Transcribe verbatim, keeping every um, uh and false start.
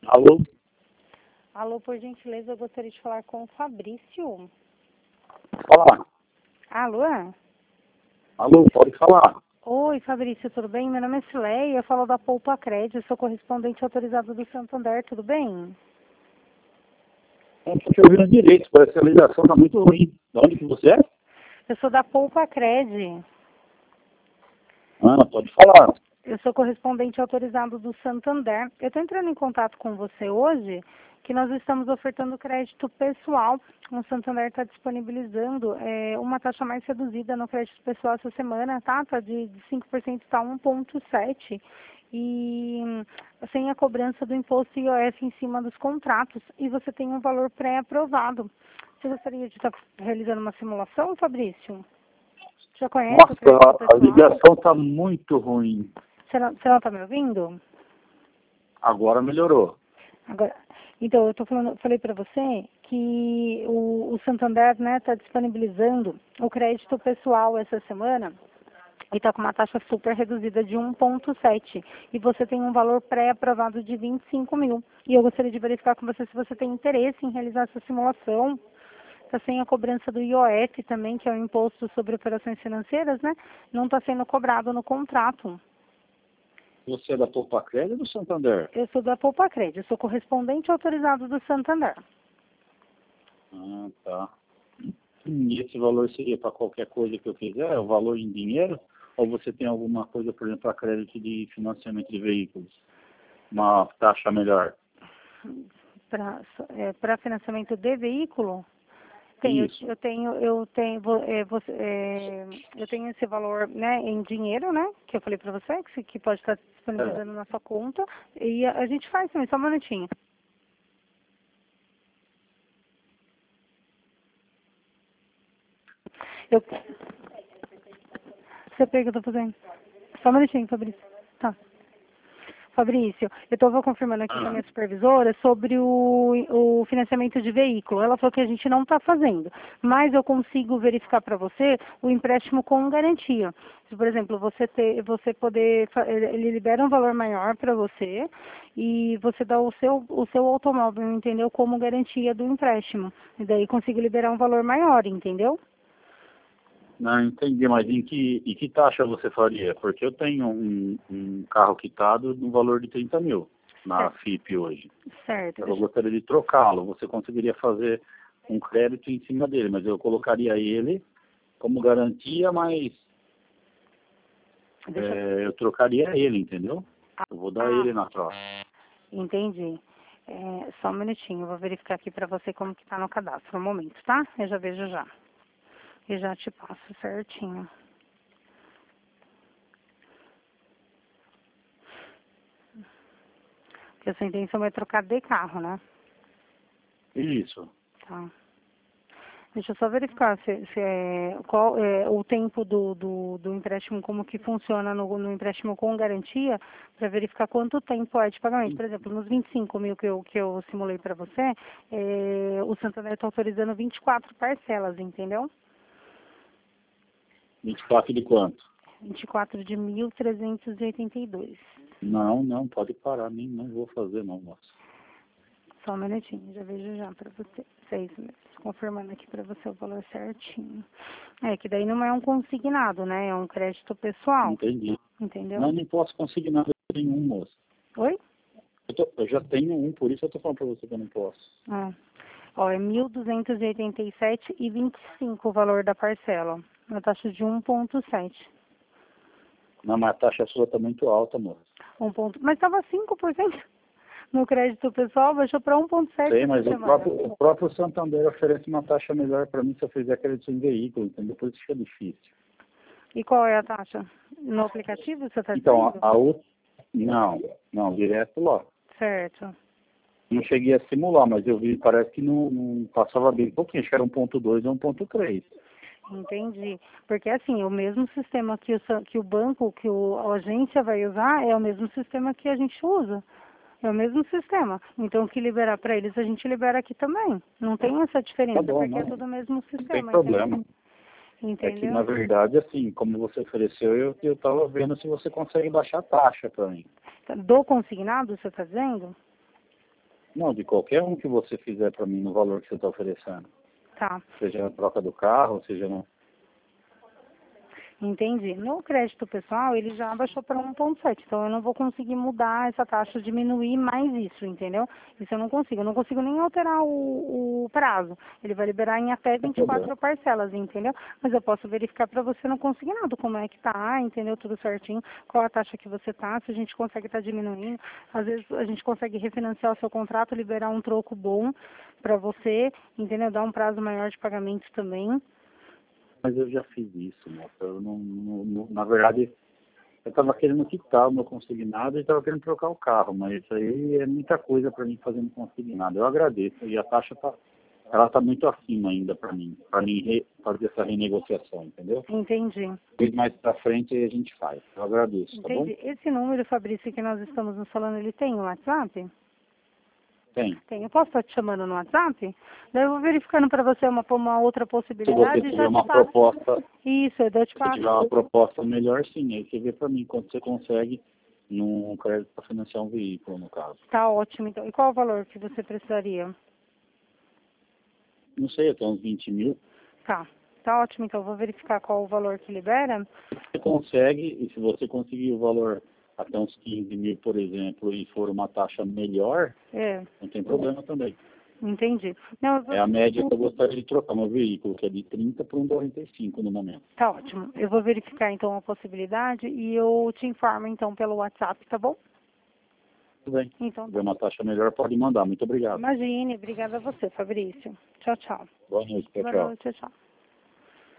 Alô? Alô, por gentileza, eu gostaria de falar com o Fabrício. Falar. Alô? Alô, pode falar. Oi, Fabrício, tudo bem? Meu nome é Cileia, eu falo da Poupa Crédito, sou correspondente autorizado do Santander, tudo bem? Não estou te ouvindo direito, parece que a ligação está muito ruim. De onde que você é? Eu sou da Poupa Crédito, Ah, pode falar. eu sou correspondente autorizado do Santander. Eu estou entrando em contato com você hoje, que nós estamos ofertando crédito pessoal. O Santander está disponibilizando é, uma taxa mais reduzida no crédito pessoal essa semana, tá? Está de, de cinco por cento, está um vírgula sete por cento. E hum, sem a cobrança do imposto I O F em cima dos contratos. E você tem um valor pré-aprovado. Você gostaria de estar realizando uma simulação, Fabrício? Já conhece o Nossa, crédito a, a pessoal? ligação está muito ruim. Você não, você não está me ouvindo? Agora melhorou. Agora, então, eu tô falando, falei para você que o, o Santander está disponibilizando o crédito pessoal essa semana e está com uma taxa super reduzida de um vírgula sete. E você tem um valor pré-aprovado de vinte e cinco mil. E eu gostaria de verificar com você se você tem interesse em realizar essa simulação. Está sem a cobrança do I O F também, que é o Imposto sobre Operações Financeiras, né? Não está sendo cobrado no contrato. Você é da Poupa Crédito ou do Santander? Eu sou da Poupa Crédito, eu sou correspondente autorizado do Santander. Ah, tá. E esse valor seria para qualquer coisa que eu quiser? É o valor em dinheiro? Ou você tem alguma coisa, por exemplo, para crédito de financiamento de veículos? Uma taxa melhor? Para é, para financiamento de veículo, tem, eu, Isso. eu tenho, eu tenho, vo- é, você, é, eu tenho esse valor, né, em dinheiro, né, que eu falei para você, que, se- que pode estar É. disponibilizando na sua conta, e a, a gente faz também, só um minutinho. Eu, você pega, eu tô fazendo. Só um minutinho, Fabrício. Tá. Fabrício, eu estava confirmando aqui com a Ah, minha supervisora sobre o, o financiamento de veículo. Ela falou que a gente não está fazendo, mas eu consigo verificar para você o empréstimo com garantia. Se, por exemplo, você ter, você poder, fa- ele libera um valor maior para você e você dá o seu, o seu automóvel, entendeu, como garantia do empréstimo. E daí consigo liberar um valor maior, entendeu? não entendi, mas em que, em que taxa você faria? Porque eu tenho um, um carro quitado no valor de trinta mil na Certo. F I P hoje. Certo. Eu Deixa, gostaria de trocá-lo. Você conseguiria fazer um crédito em cima dele, mas eu colocaria ele como garantia, mas deixa, é, eu trocaria ele, entendeu? Eu vou dar ah, ele na troca. entendi. É, só um minutinho, eu vou verificar aqui para você como que tá no cadastro. Um momento, tá? Eu já vejo já. E já te passo certinho. Porque a sua intenção é trocar de carro, né? Isso. Tá. Deixa eu só verificar se, se é, qual é o tempo do, do, do empréstimo, como que funciona no, no empréstimo com garantia, para verificar quanto tempo é de pagamento. Por exemplo, nos vinte e cinco mil que eu, que eu simulei para você, é, o Santander está autorizando vinte e quatro parcelas, entendeu? vinte e quatro de quanto? vinte e quatro de mil trezentos e oitenta e dois. Não, não, pode parar, nem não vou fazer não, moça. Só um minutinho, já vejo já para você. Seis meses. Confirmando aqui para você o valor certinho. É que daí não é um consignado, né? É um crédito pessoal, Entendi. entendeu? Não, não posso conseguir nada nenhum, moça. Oi? Eu, tô- eu já tenho um, por isso eu tô falando pra você que eu não posso. Ah. Ó, é mil duzentos e oitenta e sete e vinte e cinco o valor da parcela. Uma taxa de um vírgula sete. Não, mas a taxa sua tá muito alta, moça. Um ponto, mas estava cinco por cento no crédito pessoal, baixou para um vírgula sete Sei, essa mas o semana. próprio, o próprio Santander oferece uma taxa melhor para mim se eu fizer crédito em veículo, entendeu? Por isso que é difícil. E qual é a taxa? No aplicativo você está Então, dizendo? a, a outra... Não, não, direto lá. Certo. Não cheguei a simular, mas eu vi, parece que não, não passava bem um pouquinho, acho que era um ponto dois ou um ponto três. Entendi. Porque assim, o mesmo sistema que o, sa- que o banco, que o, a agência vai usar, é o mesmo sistema que a gente usa. É o mesmo sistema. Então, o que liberar para eles, a gente libera aqui também. Não tem essa Tá diferença, bom, porque é não, tudo o mesmo não tem sistema, entendeu? problema. É que, na Entendeu? verdade, assim, como você ofereceu, eu eu estava vendo se você consegue baixar a taxa para mim. Do consignado, você está dizendo? Não, de qualquer um que você fizer para mim no valor que você está oferecendo. Tá. Seja na troca do carro, seja no... Entendi. No crédito pessoal, ele já baixou para um ponto sete, então eu não vou conseguir mudar essa taxa, diminuir mais isso, entendeu? Isso eu não consigo. Eu não consigo nem alterar o, o prazo. Ele vai liberar em até vinte e quatro parcelas, entendeu? Mas eu posso verificar para você no consignado como é que tá, entendeu? Tudo certinho, qual a taxa que você tá, se a gente consegue estar tá diminuindo. Às vezes a gente consegue refinanciar o seu contrato, liberar um troco bom para você, entendeu? Dar um prazo maior de pagamento também. Mas eu já fiz isso, moça. Eu não, não, não, na verdade, eu estava querendo quitar o meu consignado e estava querendo trocar o carro, mas isso aí é muita coisa para mim fazer no consignado. Eu agradeço. E a taxa tá, ela está muito acima ainda para mim, para mim re, fazer essa renegociação, entendeu? Entendi. E mais para frente aí a gente faz. Eu agradeço, tá Entendi. bom? Esse número, Fabrício, que nós estamos nos falando, ele tem um WhatsApp? Tem. Tem. Eu posso estar te chamando no WhatsApp? Daí eu vou verificando para você uma, uma outra Se possibilidade você e tiver já te uma passo. proposta, Isso, eu te se você tiver passo. uma proposta melhor, sim, aí você vê para mim quanto você consegue num crédito para financiar um veículo, no caso. Tá ótimo, então. E qual o valor que você precisaria? Não sei, até uns vinte mil. Tá. Tá ótimo, então. Eu vou verificar qual o valor que libera. Você consegue, e se você conseguir o valor até uns quinze mil, por exemplo, e for uma taxa melhor, É, não tem problema também. entendi. Não, eu vou... É a média que eu gostaria de trocar meu veículo, que é de trinta para um quarenta e cinco no momento. Tá ótimo. Eu vou verificar, então, a possibilidade e eu te informo, então, pelo WhatsApp, tá bom? Tudo bem. Então, Se tá. tiver uma taxa melhor, pode mandar. Muito obrigado. Imagine. Obrigada a você, Fabrício. Tchau, tchau. Boa noite. Tchau, Boa tchau. noite, tchau, tchau.